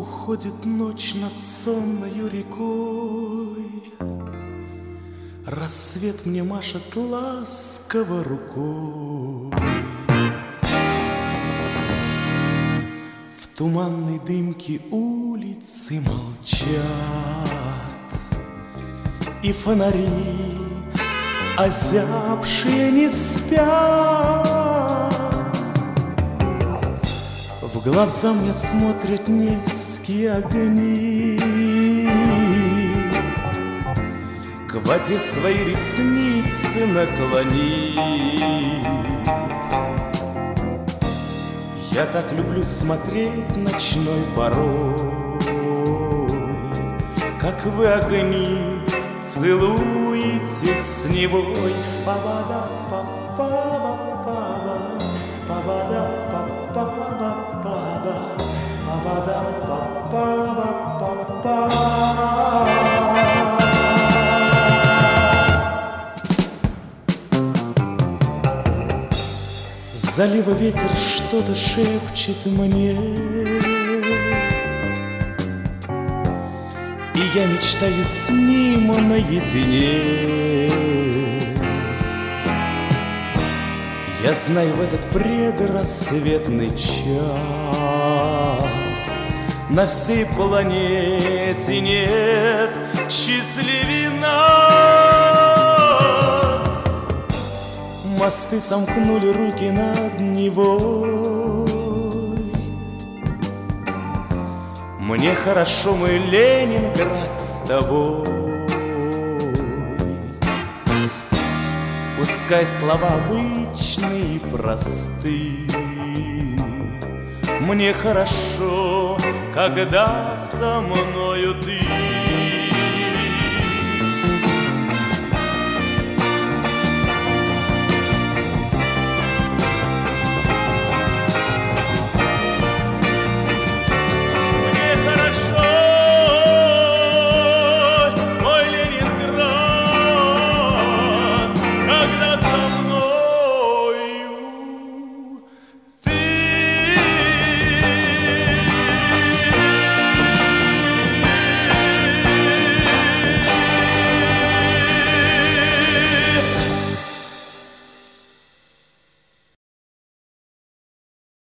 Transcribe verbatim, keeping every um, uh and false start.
Уходит ночь над сонною рекой, рассвет мне машет ласково рукой. В туманной дымке улицы молчат, и фонари, озябшие, не спят. В глаза мне смотрят невские огни, к воде свои ресницы наклони. Я так люблю смотреть ночной порой, как вы огни целуетесь с Невой. Па-ба-да-па-па-ба-па-ба, па-ба-да-па-па-ба-па-ба, па-ба-да-па-па-ба-па-ба. Залива ветер что-то шепчет мне, и я мечтаю с ним наедине. Я знаю, в этот предрассветный час на всей планете нет счастливее нас. Мосты сомкнули руки над Невой. Мне хорошо, мой Ленинград, с тобой. Пускай слова обычные и просты, мне хорошо, когда со мною ты.